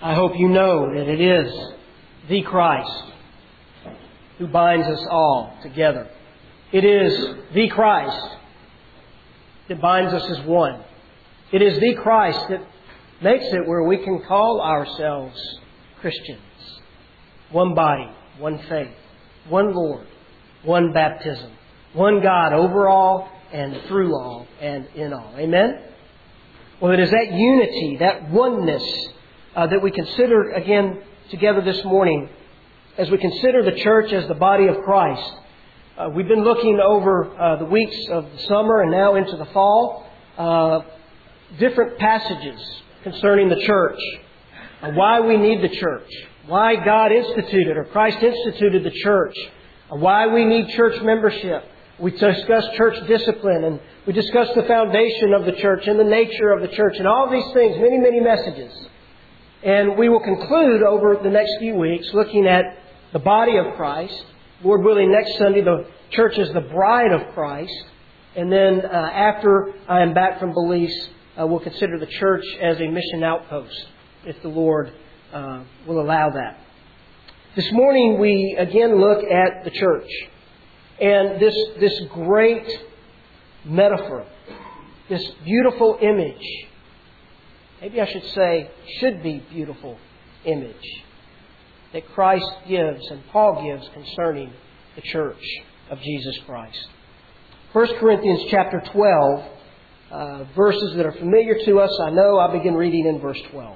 I hope you know that it is the Christ who binds us all together. It is the Christ that binds us as one. It is the Christ that makes it where we can call ourselves Christians. One body, one faith, one Lord, one baptism, one God over all and through all and in all. Amen? Well, it is that unity, that oneness that we consider again together this morning as we consider the church as the body of Christ. We've been looking over the weeks of the summer and now into the fall, different passages concerning the church, why we need the church, why God instituted or Christ instituted the church, why we need church membership. We discussed church discipline, and we discussed the foundation of the church and the nature of the church and all these things, many, many messages. And we will conclude over the next few weeks looking at the body of Christ. Lord willing, next Sunday the church is the bride of Christ. And then after I am back from Belize, we'll consider the church as a mission outpost, if the Lord will allow that. This morning we again look at the church. And this great metaphor, this beautiful image, maybe I should say should be beautiful image, that Christ gives and Paul gives concerning the church of Jesus Christ. 1 Corinthians chapter 12, verses that are familiar to us. I know. I'll begin reading in verse 12.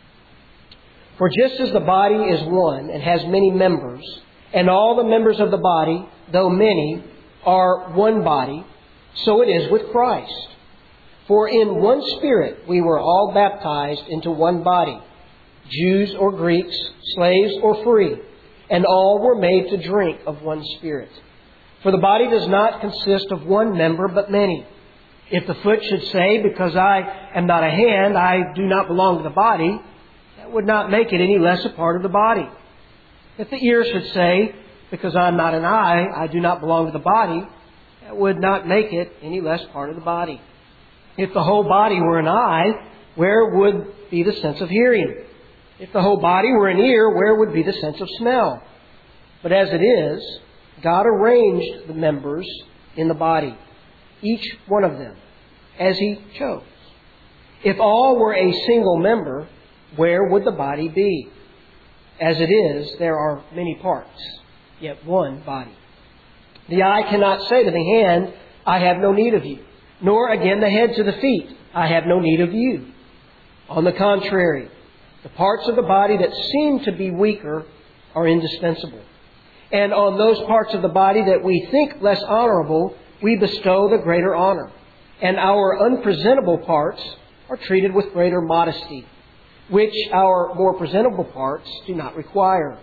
For just as the body is one and has many members, and all the members of the body, though many, are one body, so it is with Christ. For in one Spirit we were all baptized into one body, Jews or Greeks, slaves or free, and all were made to drink of one Spirit. For the body does not consist of one member, but many. If the foot should say, because I am not a hand, I do not belong to the body, that would not make it any less a part of the body. If the ear should say, because I am not an eye, I do not belong to the body, that would not make it any less part of the body. If the whole body were an eye, where would be the sense of hearing? If the whole body were an ear, where would be the sense of smell? But as it is, God arranged the members in the body, each one of them, as He chose. If all were a single member, where would the body be? As it is, there are many parts, yet one body. The eye cannot say to the hand, I have no need of you. Nor again the head to the feet, I have no need of you. On the contrary, the parts of the body that seem to be weaker are indispensable. And on those parts of the body that we think less honorable, we bestow the greater honor. And our unpresentable parts are treated with greater modesty, which our more presentable parts do not require.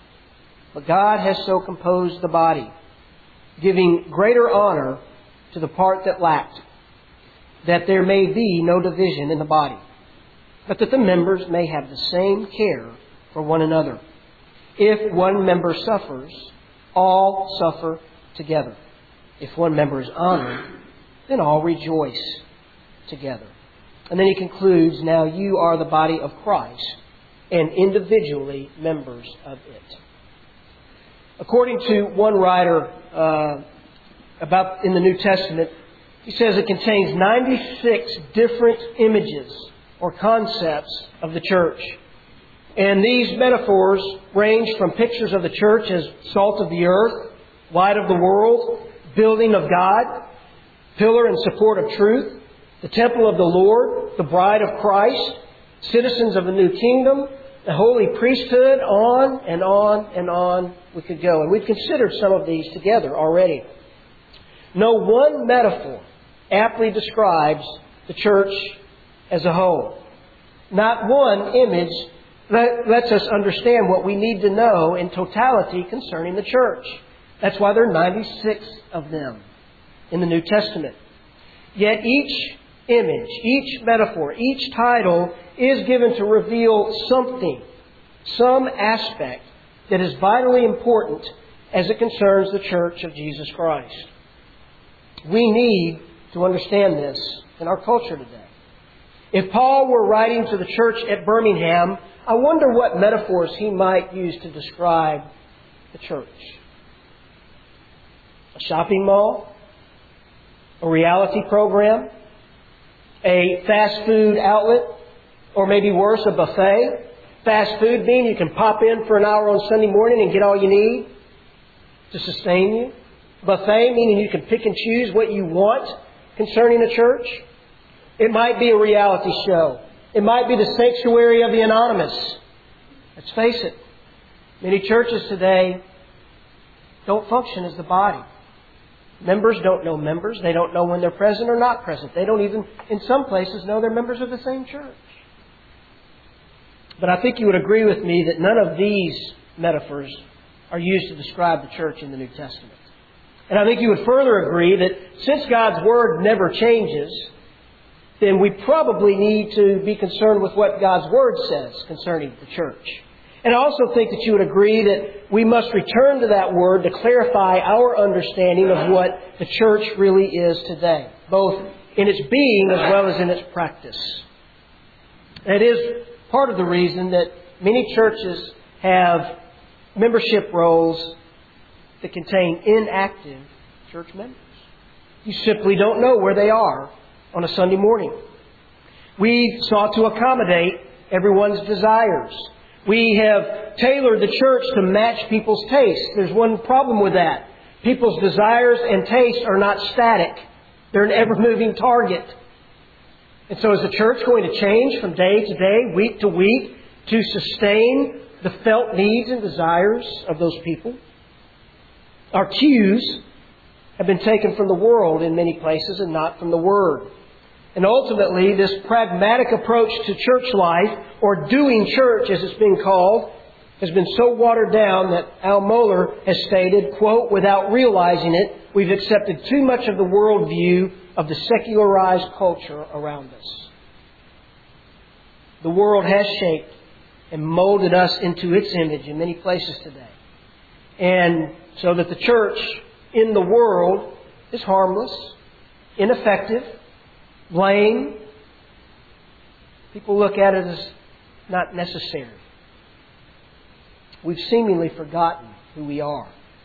But God has so composed the body, giving greater honor to the part that lacked, that there may be no division in the body, but that the members may have the same care for one another. If one member suffers, all suffer together. If one member is honored, then all rejoice together. And then he concludes, now you are the body of Christ and individually members of it. According to one writer about in the New Testament, he says it contains 96 different images or concepts of the church. And these metaphors range from pictures of the church as salt of the earth, light of the world, building of God, pillar and support of truth, the temple of the Lord, the bride of Christ, citizens of the new kingdom, the holy priesthood, on and on and on we could go. And we've considered some of these together already. No one metaphor aptly describes the church as a whole. Not one image lets us understand what we need to know in totality concerning the church. That's why there are 96 of them in the New Testament. Yet each image, each metaphor, each title is given to reveal something, some aspect that is vitally important as it concerns the church of Jesus Christ. We need to understand this in our culture today. If Paul were writing to the church at Birmingham, I wonder what metaphors he might use to describe the church. A shopping mall? A reality program? A fast food outlet? Or maybe worse, a buffet? Fast food meaning you can pop in for an hour on Sunday morning and get all you need to sustain you. Buffet meaning you can pick and choose what you want concerning a church. It might be a reality show. It might be the sanctuary of the anonymous. Let's face it. Many churches today don't function as the body. Members don't know members. They don't know when they're present or not present. They don't even, in some places, know they're members of the same church. But I think you would agree with me that none of these metaphors are used to describe the church in the New Testament. And I think you would further agree that since God's Word never changes, then we probably need to be concerned with what God's Word says concerning the church. And I also think that you would agree that we must return to that Word to clarify our understanding of what the church really is today, both in its being as well as in its practice. It is part of the reason that many churches have membership rolls that contain inactive church members. You simply don't know where they are on a Sunday morning. We sought to accommodate everyone's desires. We have tailored the church to match people's tastes. There's one problem with that. People's desires and tastes are not static. They're an ever-moving target. And so is the church going to change from day to day, week to week, to sustain the felt needs and desires of those people? Our cues have been taken from the world in many places and not from the Word. And ultimately, this pragmatic approach to church life, or doing church as it's been called, has been so watered down that Al Mohler has stated, quote, without realizing it, we've accepted too much of the worldview of the secularized culture around us. The world has shaped and molded us into its image in many places today. And so that the church in the world is harmless, ineffective, lame. People look at it as not necessary. We've seemingly forgotten who we are.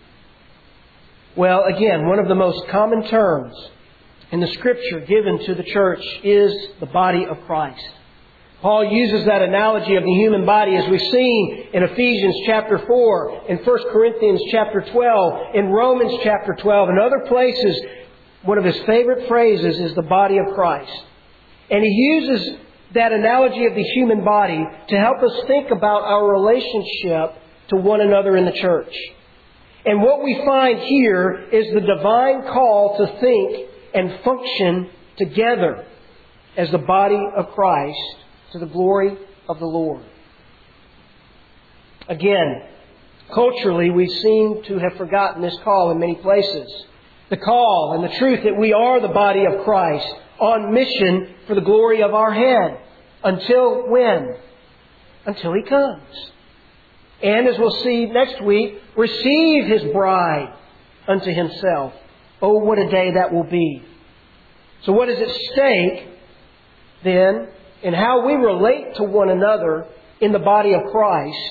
Well, again, one of the most common terms in the Scripture given to the church is the body of Christ. Paul uses that analogy of the human body as we've seen in Ephesians chapter 4, in 1 Corinthians chapter 12, in Romans chapter 12, and other places. One of his favorite phrases is the body of Christ. And he uses that analogy of the human body to help us think about our relationship to one another in the church. And what we find here is the divine call to think and function together as the body of Christ to the glory of the Lord. Again, culturally, we seem to have forgotten this call in many places. The call and the truth that we are the body of Christ on mission for the glory of our head. Until when? Until He comes. And as we'll see next week, receive His bride unto Himself. Oh, what a day that will be. So what is at stake then in how we relate to one another in the body of Christ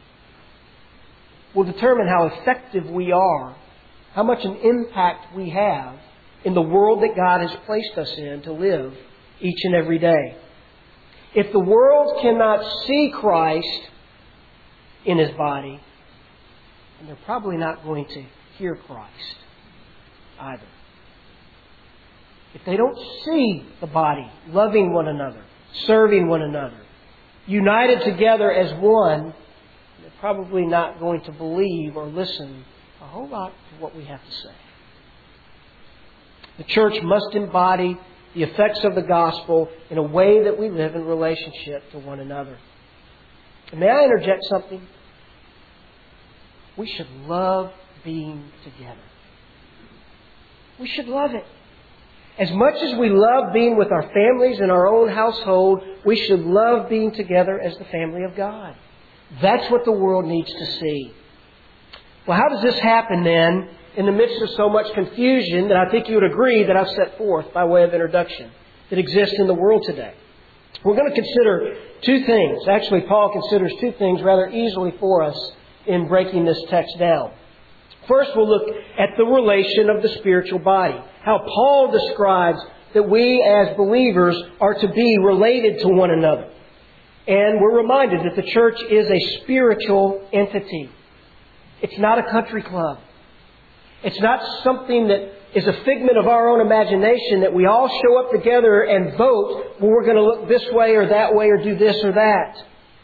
will determine how effective we are, how much an impact we have in the world that God has placed us in to live each and every day. If the world cannot see Christ in His body, then they're probably not going to hear Christ either. If they don't see the body loving one another, serving one another, united together as one, they're probably not going to believe or listen a whole lot to what we have to say. The church must embody the effects of the gospel in a way that we live in relationship to one another. And may I interject something? We should love being together. We should love it. As much as we love being with our families in our own household, we should love being together as the family of God. That's what the world needs to see. Well, how does this happen then in the midst of so much confusion that I think you would agree that I've set forth by way of introduction that exists in the world today? We're going to consider two things. Actually, Paul considers two things rather easily for us in breaking this text down. First, we'll look at the relation of the spiritual body. How Paul describes that we as believers are to be related to one another. And we're reminded that the church is a spiritual entity. It's not a country club. It's not something that is a figment of our own imagination that we all show up together and vote, well, we're going to look this way or that way or do this or that.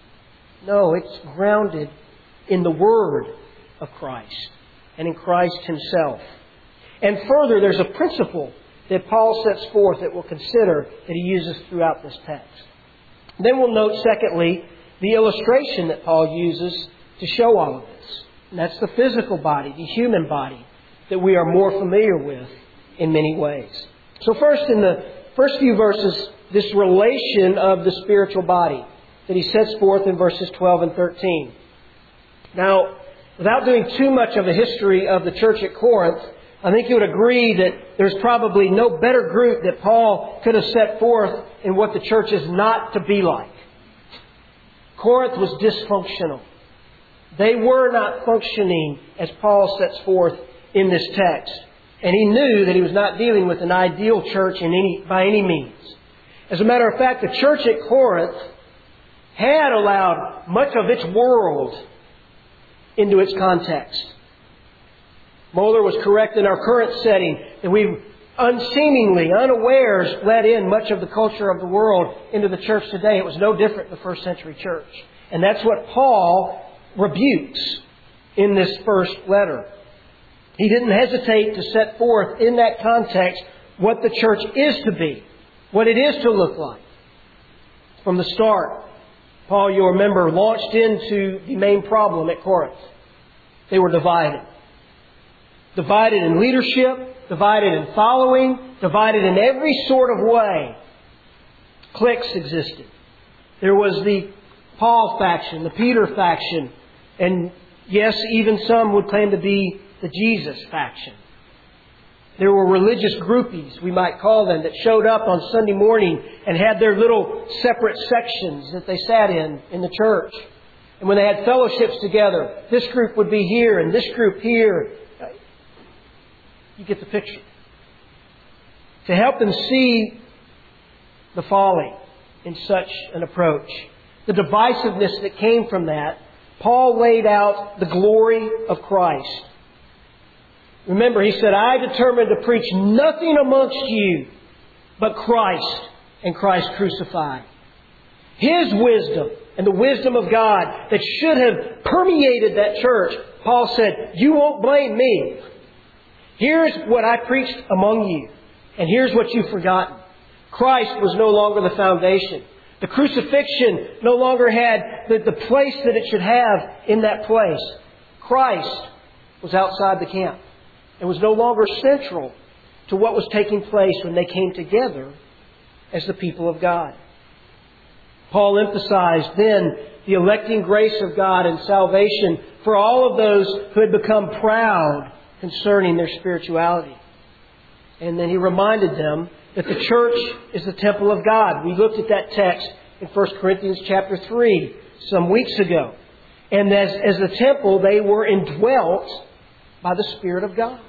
No, it's grounded in the Word of Christ and in Christ Himself. And further, there's a principle that Paul sets forth that we'll consider that he uses throughout this text. Then we'll note, secondly, the illustration that Paul uses to show all of this. And that's the physical body, the human body, that we are more familiar with in many ways. So first, in the first few verses, this relation of the spiritual body that he sets forth in verses 12 and 13. Now, without doing too much of a history of the church at Corinth, I think you would agree that there's probably no better group that Paul could have set forth in what the church is not to be like. Corinth was dysfunctional. They were not functioning as Paul sets forth in this text. And he knew that he was not dealing with an ideal church by any means. As a matter of fact, the church at Corinth had allowed much of its world into its context. Moeller was correct in our current setting that we unseemingly, unawares, let in much of the culture of the world into the church today. It was no different in the first century church. And that's what Paul rebukes in this first letter. He didn't hesitate to set forth in that context what the church is to be, what it is to look like. From the start, Paul, you'll remember, launched into the main problem at Corinth. They were divided. Divided in leadership, divided in following, divided in every sort of way. Cliques existed. There was the Paul faction, the Peter faction, and yes, even some would claim to be the Jesus faction. There were religious groupies, we might call them, that showed up on Sunday morning and had their little separate sections that they sat in the church. And when they had fellowships together, this group would be here and this group here. You get the picture. To help them see the folly in such an approach, the divisiveness that came from that, Paul laid out the glory of Christ. Remember, he said, I determined to preach nothing amongst you but Christ and Christ crucified. His wisdom and the wisdom of God that should have permeated that church, Paul said, you won't blame me. Here's what I preached among you, and here's what you've forgotten. Christ was no longer the foundation. The crucifixion no longer had the place that it should have in that place. Christ was outside the camp. It was no longer central to what was taking place when they came together as the people of God. Paul emphasized then the electing grace of God and salvation for all of those who had become proud concerning their spirituality. And then he reminded them that the church is the temple of God. We looked at that text in 1 Corinthians chapter 3 some weeks ago. And as the temple, they were indwelt by the Spirit of God.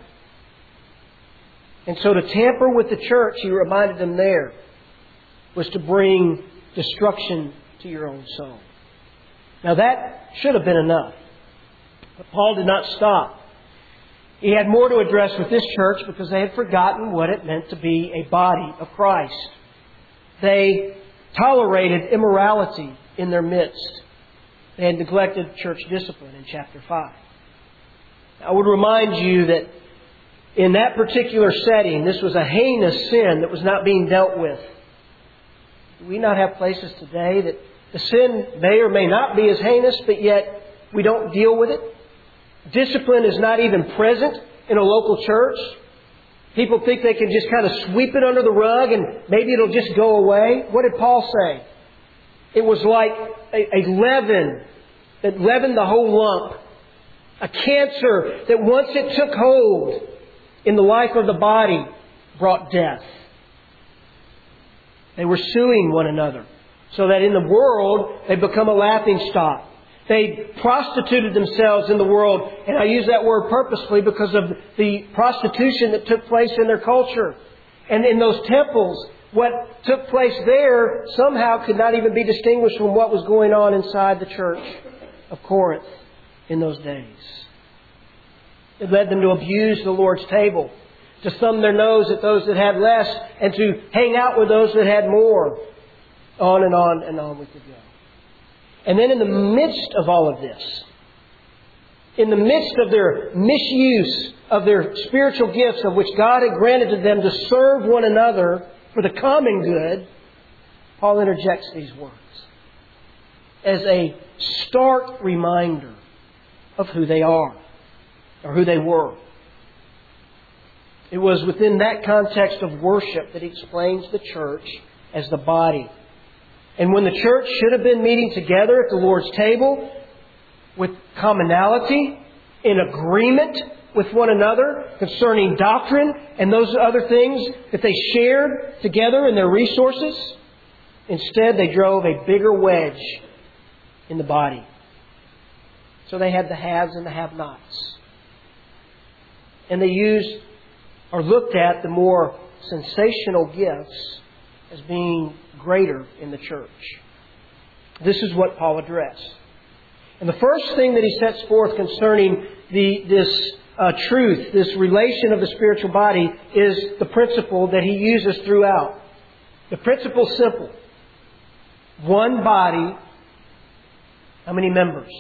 And so to tamper with the church, he reminded them there, was to bring destruction to your own soul. Now that should have been enough. But Paul did not stop. He had more to address with this church because they had forgotten what it meant to be a body of Christ. They tolerated immorality in their midst. They had neglected church discipline in chapter 5. I would remind you that in that particular setting, this was a heinous sin that was not being dealt with. Do we not have places today that the sin may or may not be as heinous, but yet we don't deal with it? Discipline is not even present in a local church. People think they can just kind of sweep it under the rug and maybe it'll just go away. What did Paul say? It was like a leaven that leavened the whole lump. A cancer that once it took hold in the life of the body brought death. They were suing one another So that in the world, they become a laughingstock. They prostituted themselves in the world. And I use that word purposefully because of the prostitution that took place in their culture. And in those temples, what took place there somehow could not even be distinguished from what was going on inside the church of Corinth in those days. It led them to abuse the Lord's table, to thumb their nose at those that had less, and to hang out with those that had more. On and on and on we could go. And then in the midst of all of this, in the midst of their misuse of their spiritual gifts of which God had granted to them to serve one another for the common good, Paul interjects these words as a stark reminder of who they are, or who they were. It was within that context of worship that he explains the church as the body. And when the church should have been meeting together at the Lord's table with commonality, in agreement with one another concerning doctrine and those other things that they shared together in their resources, instead they drove a bigger wedge in the body. So they had the haves and the have-nots. And they used or looked at the more sensational gifts as being greater in the church. This is what Paul addressed. And the first thing that he sets forth concerning this truth, this relation of the spiritual body, is the principle that he uses throughout. The principle is simple. One body, how many members?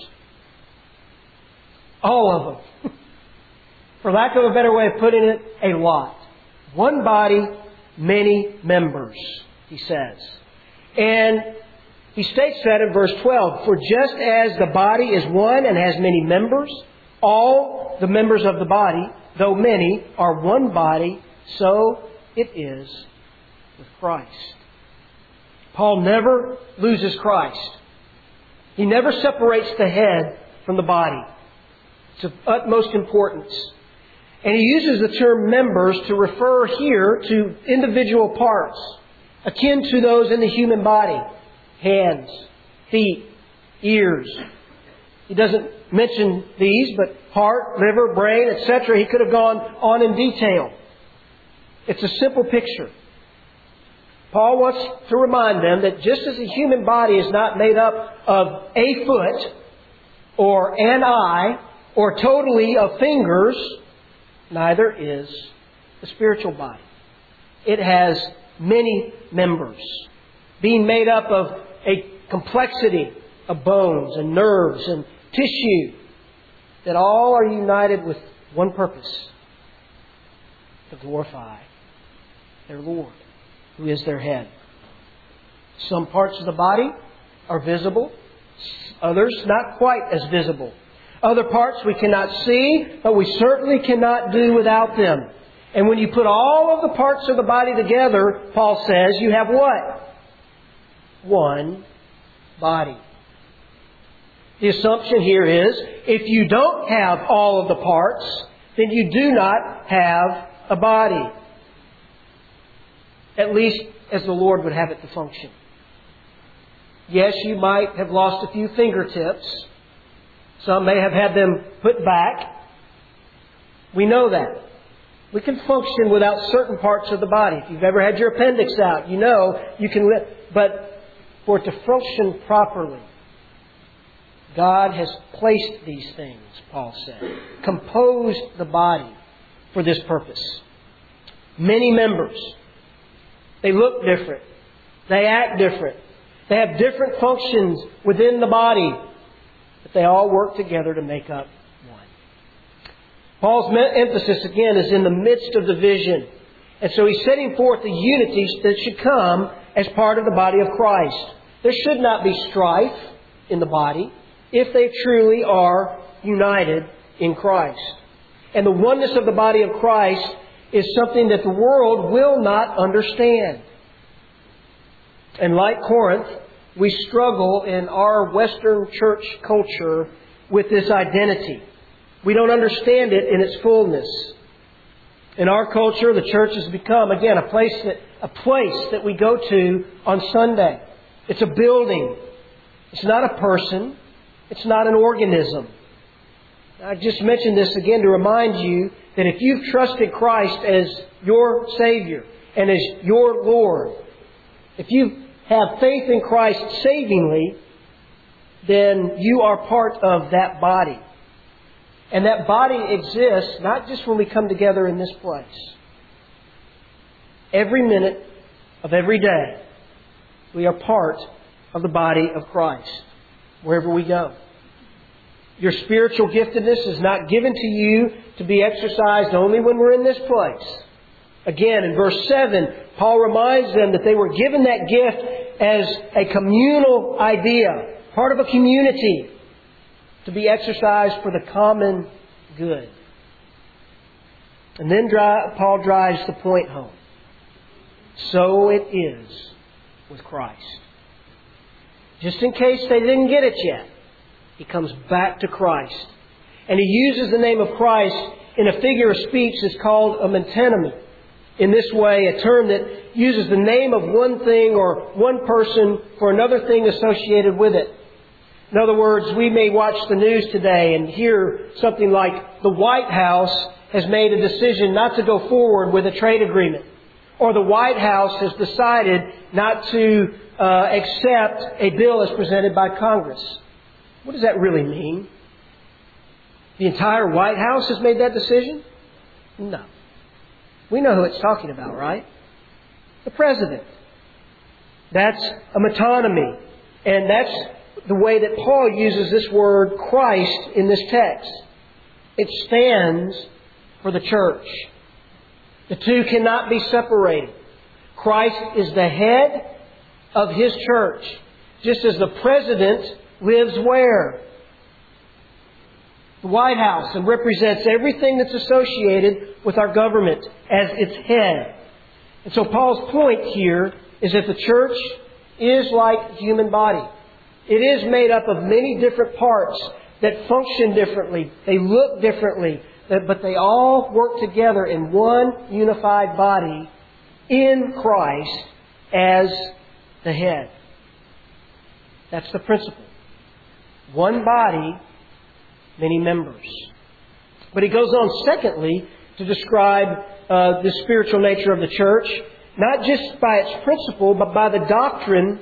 All of them. For lack of a better way of putting it, a lot. One body, many members, he says. And he states that in verse 12. For just as the body is one and has many members, all the members of the body, though many, are one body, so it is with Christ. Paul never loses Christ. He never separates the head from the body. It's of utmost importance. And he uses the term members to refer here to individual parts, akin to those in the human body. Hands, feet, ears. He doesn't mention these, but heart, liver, brain, etc. He could have gone on in detail. It's a simple picture. Paul wants to remind them that just as a human body is not made up of a foot or an eye or totally of fingers, neither is the spiritual body. It has many members, being made up of a complexity of bones and nerves and tissue that all are united with one purpose: to glorify their Lord, who is their head. Some parts of the body are visible, others not quite as visible. Other parts we cannot see, but we certainly cannot do without them. And when you put all of the parts of the body together, Paul says, you have what? One body. The assumption here is, if you don't have all of the parts, then you do not have a body. At least as the Lord would have it to function. Yes, you might have lost a few fingertips. Some may have had them put back. We know that. We can function without certain parts of the body. If you've ever had your appendix out, you know you can live. But for it to function properly, God has placed these things, Paul said, composed the body for this purpose. Many members. They look different. They act different. They have different functions within the body. But they all work together to make up one. Paul's emphasis, again, is in the midst of the vision. And so he's setting forth the unity that should come as part of the body of Christ. There should not be strife in the body if they truly are united in Christ. And the oneness of the body of Christ is something that the world will not understand. And like Corinth, we struggle in our Western church culture with this identity. We don't understand it in its fullness. In our culture, the church has become, again, a place that we go to on Sunday. It's a building. It's not a person. It's not an organism. I just mentioned this again to remind you that if you've trusted Christ as your Savior and as your Lord, if you have faith in Christ savingly, then you are part of that body. And that body exists not just when we come together in this place. Every minute of every day, we are part of the body of Christ, wherever we go. Your spiritual giftedness is not given to you to be exercised only when we're in this place. Again, in verse 7, Paul reminds them that they were given that gift as a communal idea, part of a community, to be exercised for the common good. And then Paul drives the point home. So it is with Christ. Just in case they didn't get it yet, he comes back to Christ. And he uses the name of Christ in a figure of speech that's called a metonymy. In this way, a term that uses the name of one thing or one person for another thing associated with it. In other words, we may watch the news today and hear something like the White House has made a decision not to go forward with a trade agreement. Or the White House has decided not to accept a bill as presented by Congress. What does that really mean? The entire White House has made that decision? No. We know who it's talking about, right? The President. That's a metonymy. And that's the way that Paul uses this word Christ in this text. It stands for the church. The two cannot be separated. Christ is the head of His church. Just as the President lives where? The White House, and represents everything that's associated with our government as its head. And so Paul's point here is that the church is like the human body. It is made up of many different parts that function differently. They look differently, but they all work together in one unified body in Christ as the head. That's the principle. One body, many members. But he goes on, secondly, to describe the spiritual nature of the church, not just by its principle, but by the doctrine,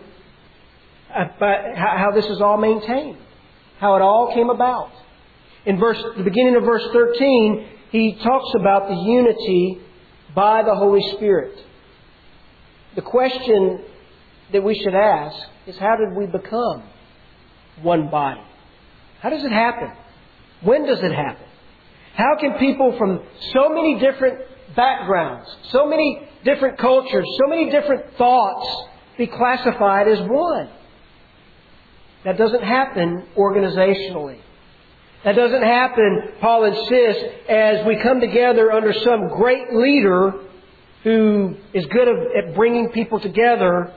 by how this is all maintained, how it all came about. In the beginning of verse 13, he talks about the unity by the Holy Spirit. The question that we should ask is, how did we become one body? How does it happen? When does it happen? How can people from so many different backgrounds, so many different cultures, so many different thoughts be classified as one? That doesn't happen organizationally. That doesn't happen, Paul insists, as we come together under some great leader who is good at bringing people together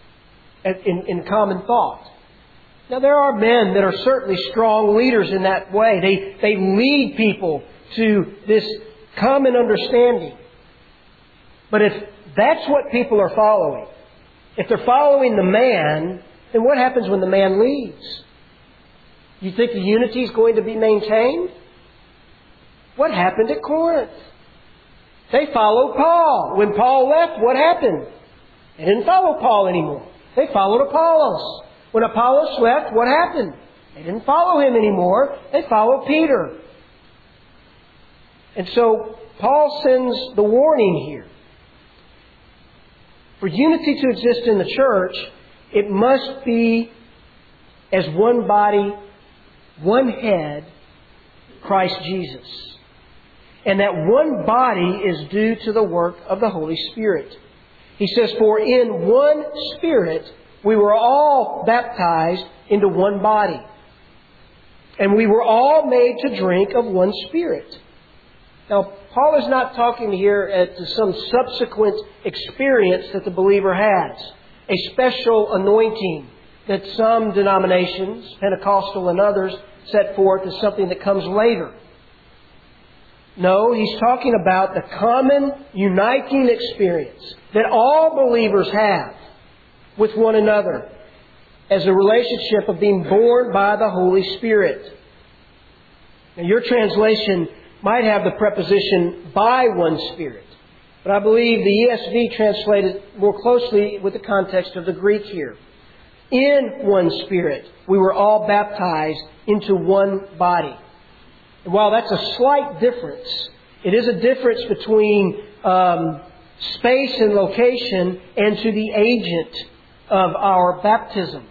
in common thought. Now, there are men that are certainly strong leaders in that way. They lead people to this common understanding. But if that's what people are following, if they're following the man, then what happens when the man leaves? You think the unity is going to be maintained? What happened at Corinth? They followed Paul. When Paul left, what happened? They didn't follow Paul anymore. They followed Apollos. When Apollos left, what happened? They didn't follow him anymore. They followed Peter. And so Paul sends the warning here. For unity to exist in the church, it must be as one body, one head, Christ Jesus. And that one body is due to the work of the Holy Spirit. He says, for in one Spirit we were all baptized into one body. And we were all made to drink of one Spirit. Now, Paul is not talking here to some subsequent experience that the believer has. A special anointing that some denominations, Pentecostal and others, set forth as something that comes later. No, he's talking about the common uniting experience that all believers have with one another. as a relationship of being born by the Holy Spirit. Now, your translation might have the preposition by one Spirit, but I believe the ESV translated more closely with the context of the Greek here. In one Spirit, we were all baptized into one body. And while that's a slight difference, it is a difference between space and location and to the agent of our baptism.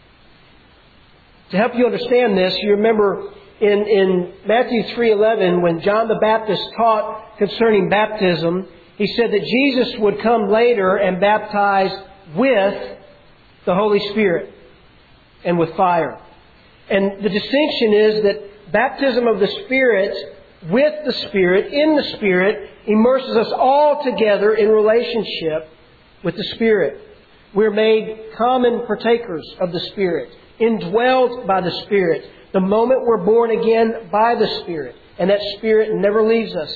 To help you understand this, you remember in Matthew 3:11, when John the Baptist taught concerning baptism, he said that Jesus would come later and baptize with the Holy Spirit and with fire. And the distinction is that baptism of the Spirit with the Spirit, in the Spirit, immerses us all together in relationship with the Spirit. We're made common partakers of the Spirit, indwelled by the Spirit, the moment we're born again by the Spirit. And that Spirit never leaves us.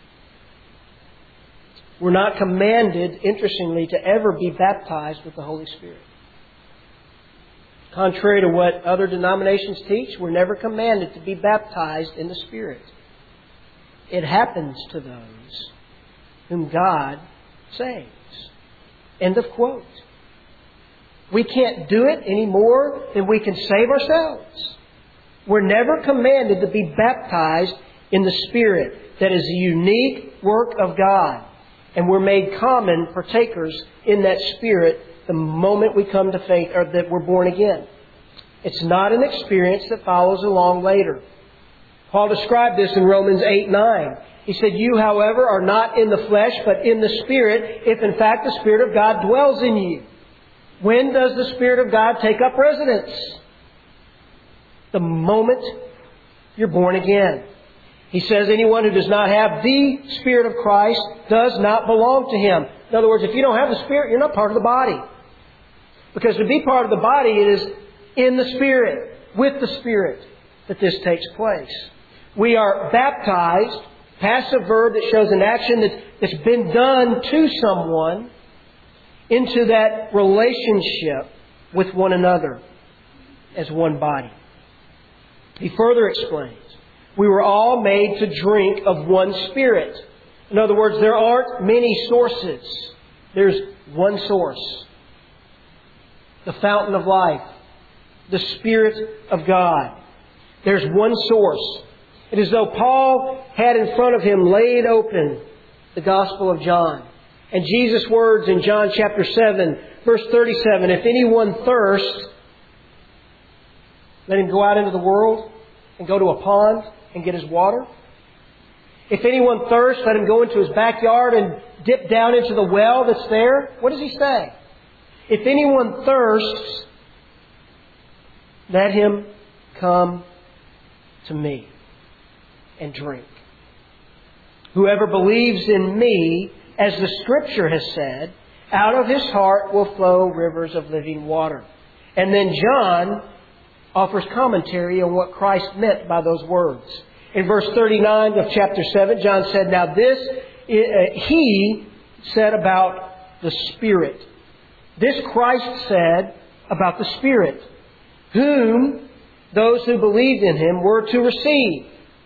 We're not commanded, interestingly, to ever be baptized with the Holy Spirit. Contrary to what other denominations teach, we're never commanded to be baptized in the Spirit. It happens to those whom God saves. End of quote. We can't do it any more than we can save ourselves. We're never commanded to be baptized in the Spirit. That is a unique work of God. And we're made common partakers in that Spirit the moment we come to faith, or that we're born again. It's not an experience that follows along later. Paul described this in Romans 8:9. He said, "You, however, are not in the flesh, but in the Spirit, if in fact the Spirit of God dwells in you." When does the Spirit of God take up residence? The moment you're born again. He says anyone who does not have the Spirit of Christ does not belong to Him. In other words, if you don't have the Spirit, you're not part of the body. Because to be part of the body, it is in the Spirit, with the Spirit, that this takes place. We are baptized, passive verb that shows an action that's been done to someone, into that relationship with one another as one body. He further explains, we were all made to drink of one Spirit. In other words, there aren't many sources. There's one source. The fountain of life. The Spirit of God. There's one source. It is as though Paul had in front of him laid open the Gospel of John. And Jesus' words in John chapter 7, verse 37, "If anyone thirsts, let him go out into the world and go to a pond and get his water. If anyone thirsts, let him go into his backyard and dip down into the well that's there." What does he say? If anyone thirsts, let him come to me and drink. Whoever believes in me, as the Scripture has said, out of his heart will flow rivers of living water. And then John offers commentary on what Christ meant by those words. In verse 39 of chapter 7, John said, "Now this he said about the Spirit. This Christ said about the Spirit, whom those who believed in Him were to receive.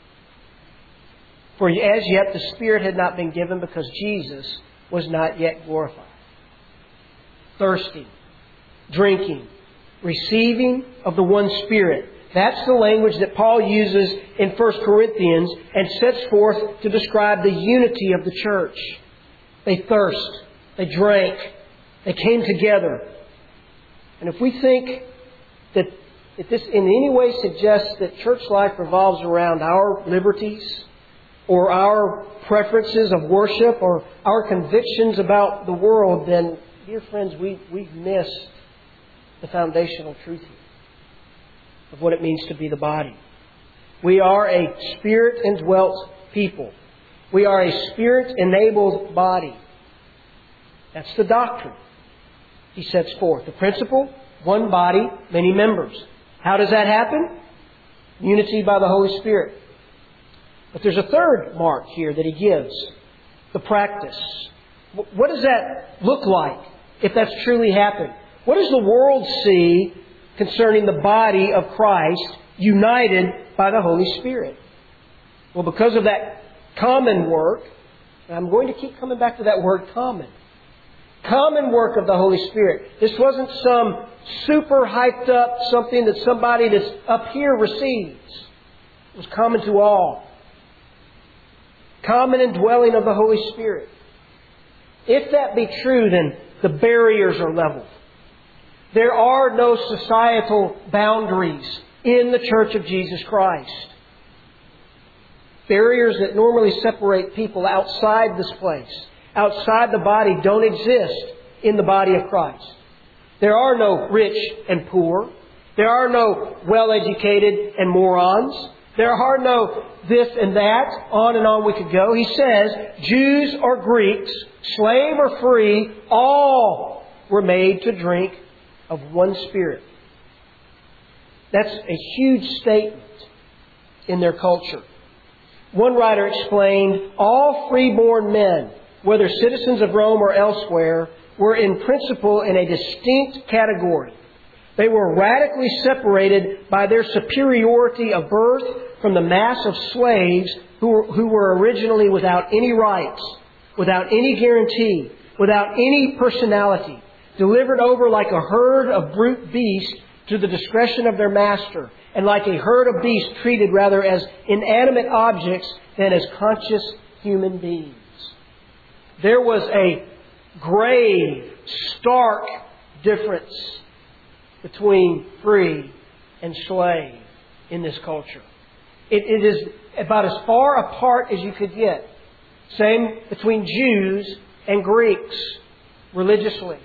For as yet the Spirit had not been given because Jesus was not yet glorified." Thirsting, drinking, receiving of the one Spirit. That's the language that Paul uses in 1 Corinthians and sets forth to describe the unity of the church. They thirst. They drank. They came together. And if we think that if this in any way suggests that church life revolves around our liberties or our preferences of worship or our convictions about the world, then, dear friends, we've missed the foundational truth here of what it means to be the body. We are a Spirit-indwelt people. We are a Spirit-enabled body. That's the doctrine he sets forth. The principle, one body, many members. How does that happen? Unity by the Holy Spirit. But there's a third mark here that he gives. The practice. What does that look like if that's truly happened? What does the world see concerning the body of Christ united by the Holy Spirit. Well, because of that common work, and I'm going to keep coming back to that word common. Common work of the Holy Spirit. This wasn't some super hyped up something that somebody that's up here receives. It was common to all. Common indwelling of the Holy Spirit. If that be true, then the barriers are leveled. There are no societal boundaries in the Church of Jesus Christ. Barriers that normally separate people outside this place, outside the body, don't exist in the body of Christ. There are no rich and poor. There are no well-educated and morons. There are no this and that. On and on we could go. He says, Jews or Greeks, slave or free, all were made to drink of one Spirit. That's a huge statement in their culture. One writer explained, all freeborn men, whether citizens of Rome or elsewhere, were in principle in a distinct category. They were radically separated by their superiority of birth from the mass of slaves who were originally without any rights, without any guarantee, without any personality, delivered over like a herd of brute beasts to the discretion of their master, and like a herd of beasts treated rather as inanimate objects than as conscious human beings. There was a grave, stark difference between free and slave in this culture. It is about as far apart as you could get. Same between Jews and Greeks religiously.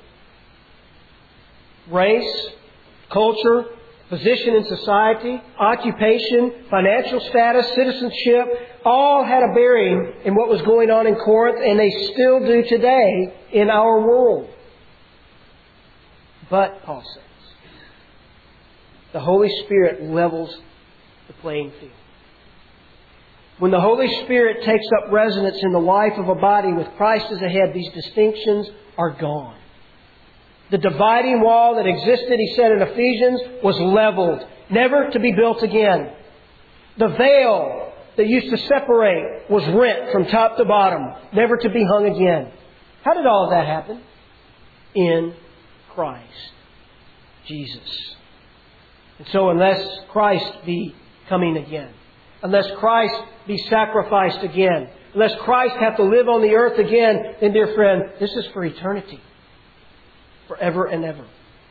Race, culture, position in society, occupation, financial status, citizenship, all had a bearing in what was going on in Corinth, and they still do today in our world. But, Paul says, the Holy Spirit levels the playing field. When the Holy Spirit takes up residence in the life of a body with Christ as a head, these distinctions are gone. The dividing wall that existed, he said in Ephesians, was leveled, never to be built again. The veil that used to separate was rent from top to bottom, never to be hung again. How did all of that happen? In Christ Jesus. And so unless Christ be coming again, unless Christ be sacrificed again, unless Christ have to live on the earth again, then, dear friend, this is for eternity. Forever and ever.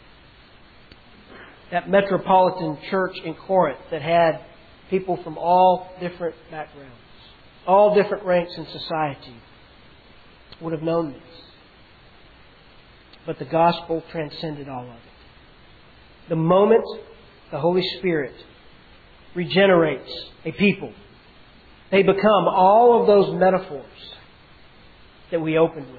That metropolitan church in Corinth that had people from all different backgrounds, all different ranks in society, would have known this. But the gospel transcended all of it. The moment the Holy Spirit regenerates a people, they become all of those metaphors that we opened with.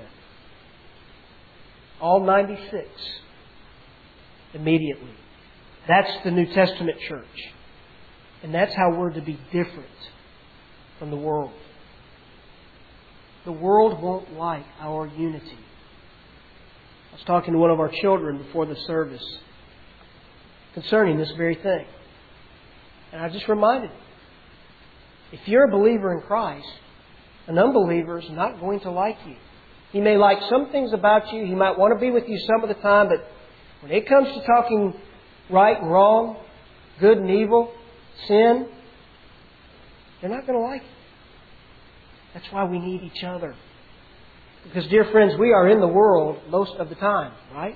All 96 immediately. That's the New Testament church. And that's how we're to be different from the world. The world won't like our unity. I was talking to one of our children before the service concerning this very thing. And I just reminded him, if you're a believer in Christ, an unbeliever is not going to like you. He may like some things about you. He might want to be with you some of the time. But when it comes to talking right and wrong, good and evil, sin, they're not going to like it. That's why we need each other. Because, dear friends, we are in the world most of the time, right?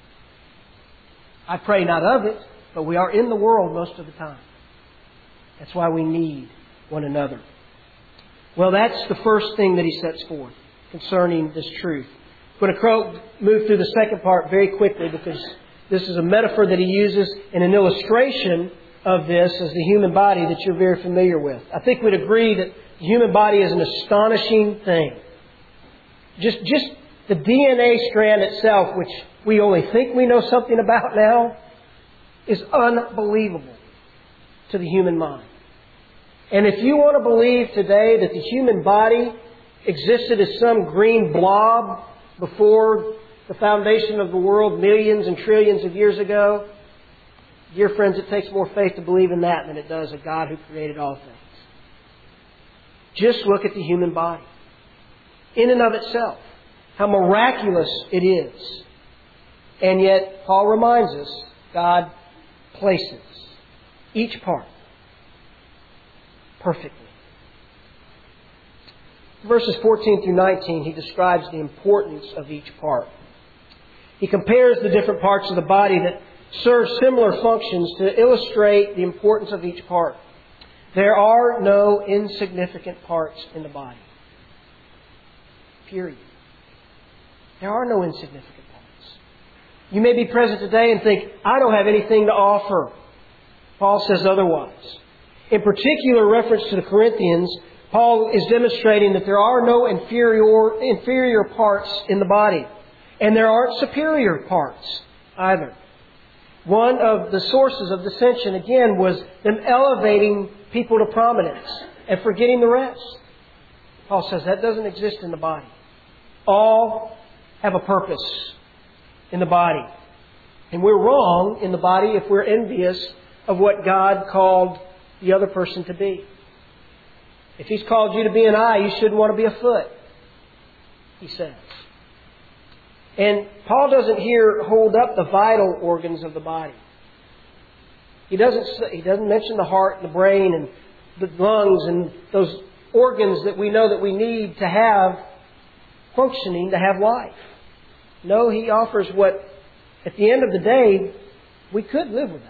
I pray not of it, but we are in the world most of the time. That's why we need one another. Well, that's the first thing that he sets forth concerning this truth. I'm going to move through the second part very quickly because this is a metaphor that he uses in an illustration of this as the human body that you're very familiar with. I think we'd agree that the human body is an astonishing thing. Just the DNA strand itself, which we only think we know something about now, is unbelievable to the human mind. And if you want to believe today that the human body existed as some green blob before the foundation of the world millions and trillions of years ago, Dear friends, it takes more faith to believe in that than it does a God who created all things. Just look at the human body. In and of itself, how miraculous it is. And yet, Paul reminds us, God places each part perfectly. Verses 14 through 19, he describes the importance of each part. He compares the different parts of the body that serve similar functions to illustrate the importance of each part. There are no insignificant parts in the body. Period. There are no insignificant parts. You may be present today and think, I don't have anything to offer. Paul says otherwise. In particular reference to the Corinthians, Paul is demonstrating that there are no inferior parts in the body. And there aren't superior parts either. One of the sources of dissension, again, was them elevating people to prominence and forgetting the rest. Paul says that doesn't exist in the body. All have a purpose in the body. And we're wrong in the body if we're envious of what God called the other person to be. If He's called you to be an eye, you shouldn't want to be a foot, he says. And Paul doesn't here hold up the vital organs of the body. He doesn't mention the heart, the brain, and the lungs, and those organs that we know that we need to have functioning, to have life. No, he offers what, at the end of the day, we could live without.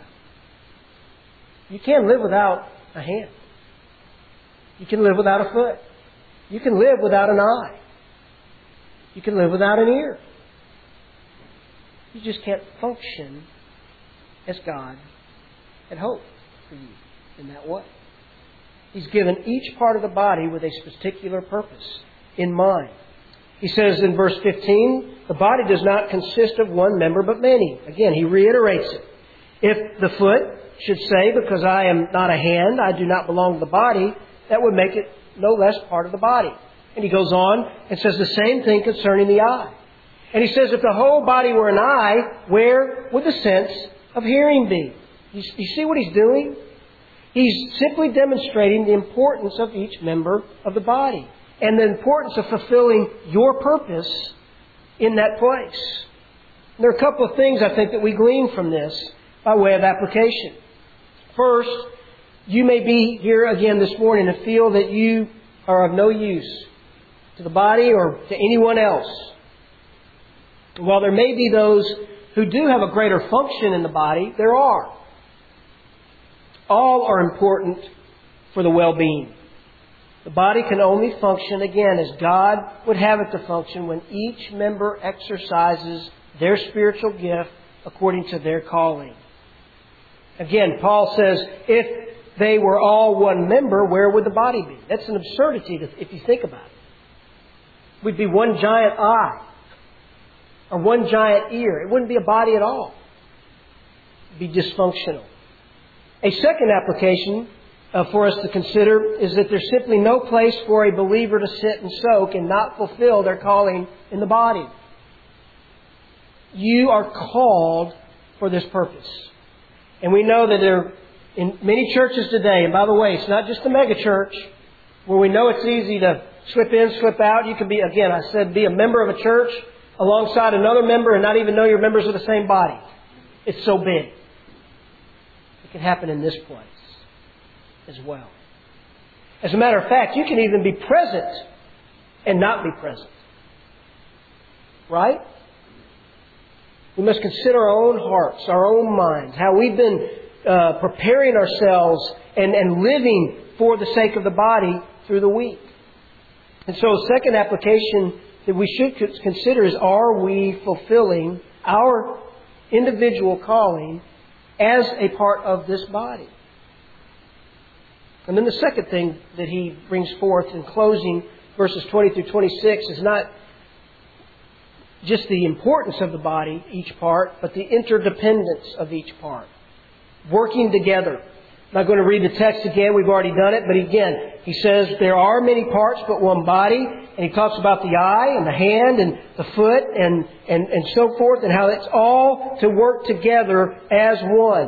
You can live without a hand. You can live without a foot. You can live without an eye. You can live without an ear. You just can't function as God had hoped for you in that way. He's given each part of the body with a particular purpose in mind. He says in verse 15, the body does not consist of one member but many. Again, he reiterates it. If the foot should say, because I am not a hand, I do not belong to the body, that would make it no less part of the body. And he goes on and says the same thing concerning the eye. And he says if the whole body were an eye, where would the sense of hearing be? You see what he's doing? He's simply demonstrating the importance of each member of the body and the importance of fulfilling your purpose in that place. And there are a couple of things I think that we glean from this by way of application. First, you may be here again this morning and feel that you are of no use to the body or to anyone else. While there may be those who do have a greater function in the body, there are. All are important for the well-being. The body can only function, again, as God would have it to function when each member exercises their spiritual gift according to their calling. Again, Paul says, if they were all one member, where would the body be? That's an absurdity if you think about it. We'd be one giant eye or one giant ear. It wouldn't be a body at all. It'd be dysfunctional. A second application for us to consider is that there's simply no place for a believer to sit and soak and not fulfill their calling in the body. You are called for this purpose. And we know that there in many churches today, and by the way, it's not just the mega church where we know it's easy to slip in, slip out. You can be, again, I said, be a member of a church alongside another member and not even know you're members of the same body. It's so big. It can happen in this place as well. As a matter of fact, you can even be present and not be present. Right? We must consider our own hearts, our own minds, how we've been preparing ourselves and living for the sake of the body through the week. And so a second application that we should consider is, are we fulfilling our individual calling as a part of this body? And then the second thing that he brings forth in closing verses 20 through 26 is not just the importance of the body, each part, but the interdependence of each part. Working together. I'm not going to read the text again. We've already done it. But again, he says there are many parts but one body. And he talks about the eye and the hand and the foot and so forth, and how it's all to work together as one.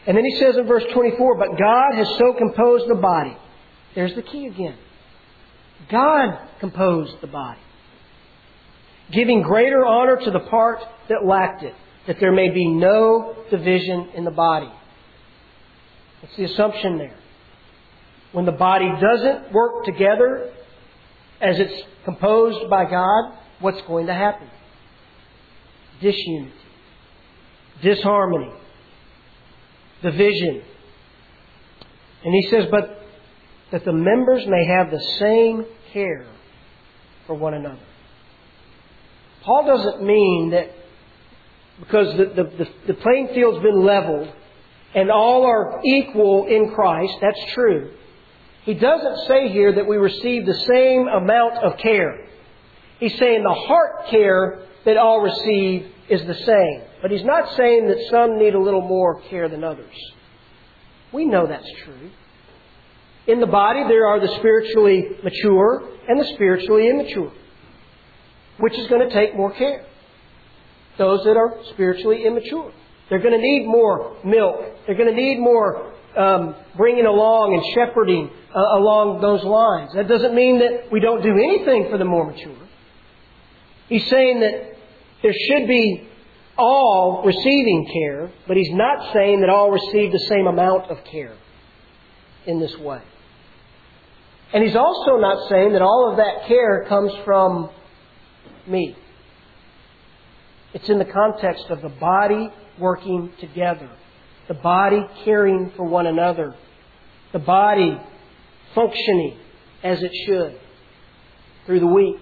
And then he says in verse 24, but God has so composed the body. There's the key again. God composed the body, giving greater honor to the part that lacked it, that there may be no division in the body. That's the assumption there. When the body doesn't work together as it's composed by God, what's going to happen? Disunity, disharmony, division. And he says, but that the members may have the same care for one another. Paul doesn't mean that because the playing field's been leveled and all are equal in Christ. That's true. He doesn't say here that we receive the same amount of care. He's saying the heart care that all receive is the same. But he's not saying that some need a little more care than others. We know that's true. In the body, there are the spiritually mature and the spiritually immature. Which is going to take more care? Those that are spiritually immature. They're going to need more milk. They're going to need more bringing along and shepherding along those lines. That doesn't mean that we don't do anything for the more mature. He's saying that there should be all receiving care, but he's not saying that all receive the same amount of care in this way. And he's also not saying that all of that care comes from me. It's in the context of the body working together. The body caring for one another. The body functioning as it should through the week.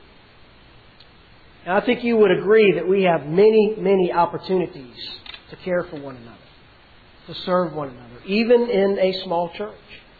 Now, I think you would agree that we have many, many opportunities to care for one another, to serve one another, even in a small church.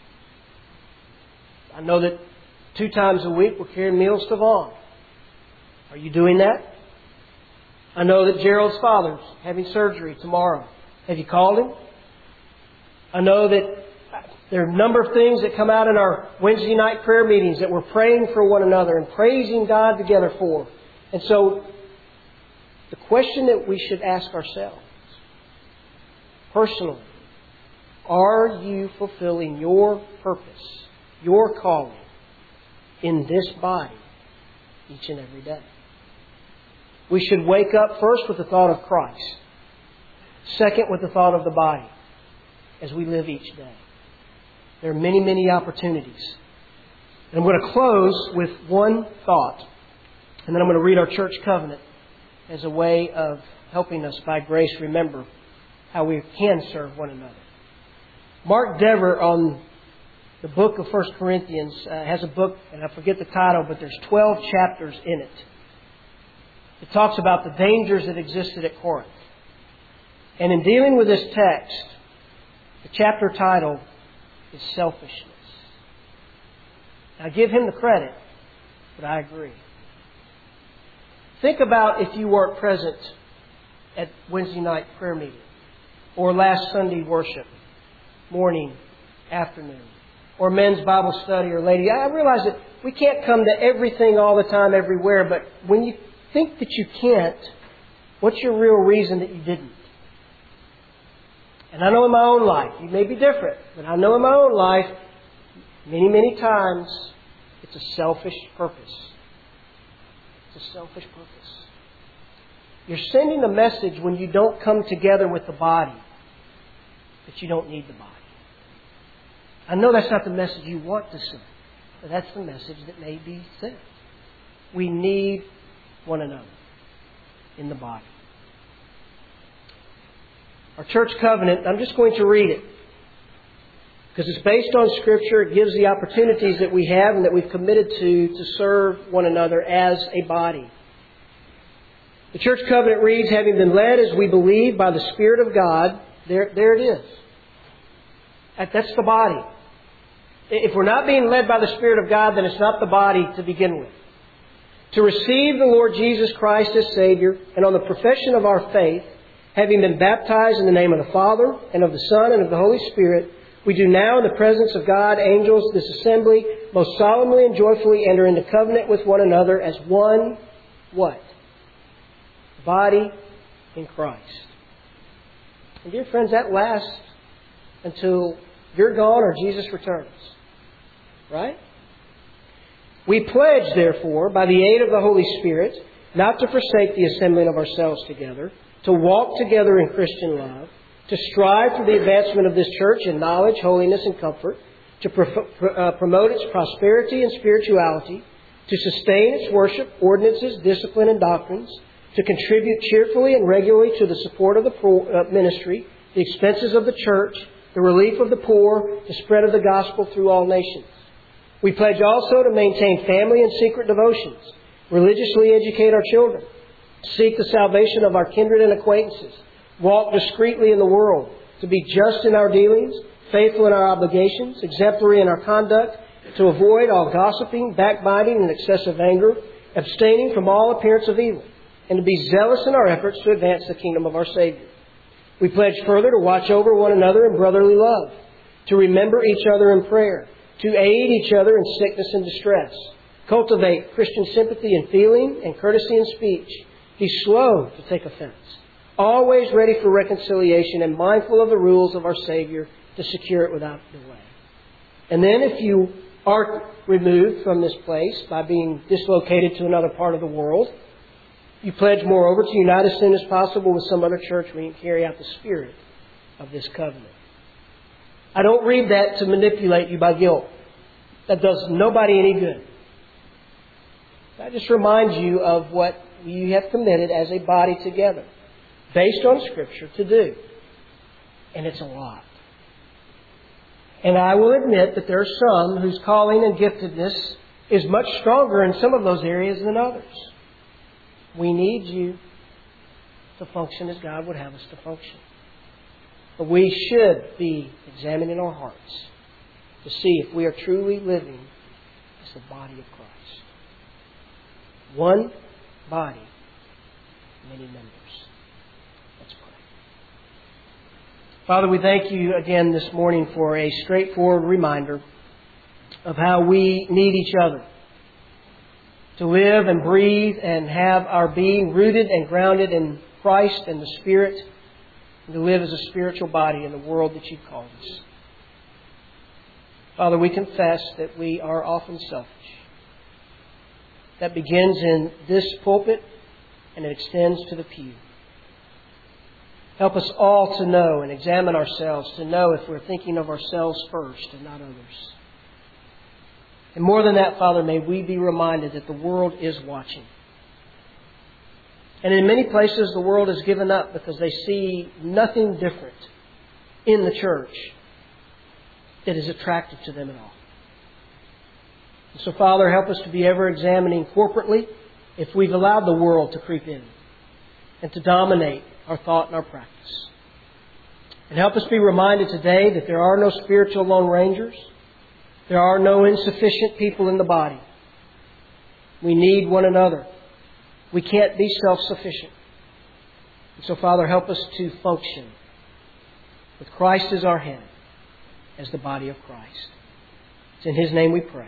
I know that 2 times a week we're carrying meals to Vaughn. Are you doing that? I know that Gerald's father's having surgery tomorrow. Have you called him? I know that there are a number of things that come out in our Wednesday night prayer meetings that we're praying for one another and praising God together for. And so, the question that we should ask ourselves, personally, are you fulfilling your purpose, your calling in this body each and every day? We should wake up first with the thought of Christ. Second, with the thought of the body as we live each day. There are many, many opportunities. And I'm going to close with one thought. And then I'm going to read our church covenant as a way of helping us by grace remember how we can serve one another. Mark Dever on the book of 1 Corinthians has a book, and I forget the title, but there's 12 chapters in it. It talks about the dangers that existed at Corinth. And in dealing with this text, the chapter title is Selfishness. I give him the credit, but I agree. Think about if you weren't present at Wednesday night prayer meeting or last Sunday worship, morning, afternoon, or men's Bible study or lady. I realize that we can't come to everything all the time, everywhere, but when you think that you can't, what's your real reason that you didn't? And I know in my own life, you may be different, but I know in my own life, many, many times, it's a selfish purpose. It's a selfish purpose. You're sending a message when you don't come together with the body that you don't need the body. I know that's not the message you want to send, but that's the message that may be sent. We need one another in the body. Our church covenant, I'm just going to read it because it's based on Scripture. It gives the opportunities that we have and that we've committed to serve one another as a body. The church covenant reads, having been led as we believe by the Spirit of God, there it is. That's the body. If we're not being led by the Spirit of God, then it's not the body to begin with. To receive the Lord Jesus Christ as Savior, and on the profession of our faith, having been baptized in the name of the Father, and of the Son, and of the Holy Spirit, we do now in the presence of God, angels, this assembly, most solemnly and joyfully enter into covenant with one another as one, what? Body in Christ. And dear friends, that last until you're gone or Jesus returns. Right? We pledge, therefore, by the aid of the Holy Spirit, not to forsake the assembling of ourselves together, to walk together in Christian love, to strive for the advancement of this church in knowledge, holiness, and comfort, to promote its prosperity and spirituality, to sustain its worship, ordinances, discipline, and doctrines, to contribute cheerfully and regularly to the support of the ministry, the expenses of the church, the relief of the poor, the spread of the gospel through all nations. We pledge also to maintain family and secret devotions, religiously educate our children, seek the salvation of our kindred and acquaintances, walk discreetly in the world, to be just in our dealings, faithful in our obligations, exemplary in our conduct, to avoid all gossiping, backbiting, and excessive anger, abstaining from all appearance of evil, and to be zealous in our efforts to advance the kingdom of our Savior. We pledge further to watch over one another in brotherly love, to remember each other in prayer, to aid each other in sickness and distress, cultivate Christian sympathy in feeling and courtesy in speech, be slow to take offense, always ready for reconciliation and mindful of the rules of our Savior to secure it without delay. And then if you are removed from this place by being dislocated to another part of the world, you pledge, moreover, to unite as soon as possible with some other church where you can carry out the spirit of this covenant. I don't read that to manipulate you by guilt. That does nobody any good. I just remind you of what you have committed as a body together, based on Scripture, to do. And it's a lot. And I will admit that there are some whose calling and giftedness is much stronger in some of those areas than others. We need you to function as God would have us to function. But we should be examining our hearts to see if we are truly living as the body of Christ. One body, many members. Let's pray. Father, we thank you again this morning for a straightforward reminder of how we need each other to live and breathe and have our being rooted and grounded in Christ and the Spirit, and to live as a spiritual body in the world that you've called us. Father, we confess that we are often selfish. That begins in this pulpit and it extends to the pew. Help us all to know and examine ourselves, to know if we're thinking of ourselves first and not others. And more than that, Father, may we be reminded that the world is watching. And in many places the world has given up because they see nothing different in the church that is attractive to them at all. And so, Father, help us to be ever examining corporately if we've allowed the world to creep in and to dominate our thought and our practice. And help us be reminded today that there are no spiritual lone rangers. There are no insufficient people in the body. We need one another. We can't be self-sufficient. And so, Father, help us to function with Christ as our head, as the body of Christ. It's in His name we pray.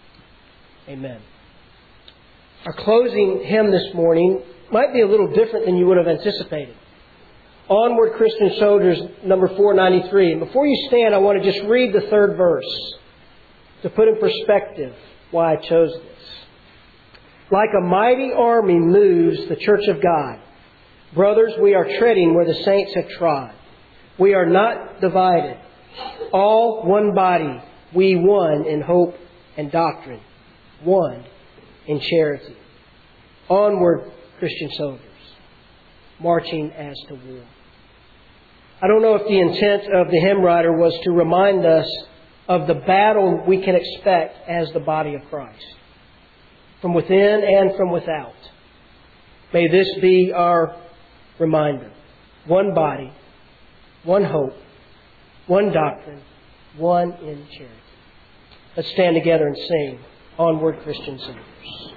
Amen. Our closing hymn this morning might be a little different than you would have anticipated. Onward, Christian Soldiers, number 493. And before you stand, I want to just read the third verse to put in perspective why I chose this. Like a mighty army moves the church of God. Brothers, we are treading where the saints have trod. We are not divided. All one body, we one in hope and doctrine, one in charity. Onward, Christian soldiers, marching as to war. I don't know if the intent of the hymn writer was to remind us of the battle we can expect as the body of Christ, from within and from without. May this be our reminder. One body, one hope, one doctrine, one in charity. Let's stand together and sing, Onward, Christian Soldiers.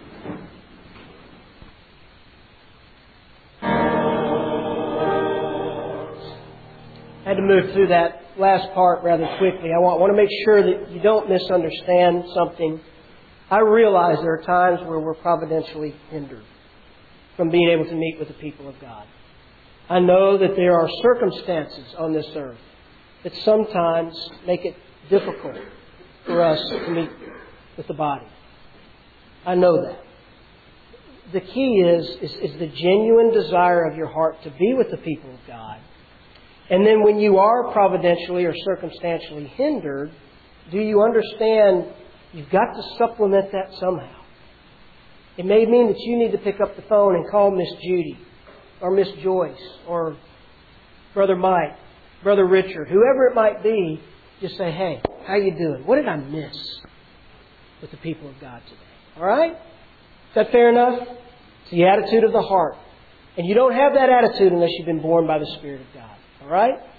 I had to move through that last part rather quickly. I want to make sure that you don't misunderstand something. I realize there are times where we're providentially hindered from being able to meet with the people of God. I know that there are circumstances on this earth that sometimes make it difficult for us to meet with the body. I know that. The key is the genuine desire of your heart to be with the people of God. And then when you are providentially or circumstantially hindered, do you understand you've got to supplement that somehow? It may mean that you need to pick up the phone and call Miss Judy or Miss Joyce or Brother Mike, Brother Richard, whoever it might be. Just say, hey, how you doing? What did I miss with the people of God today? All right? Is that fair enough? It's the attitude of the heart. And you don't have that attitude unless you've been born by the Spirit of God. All right?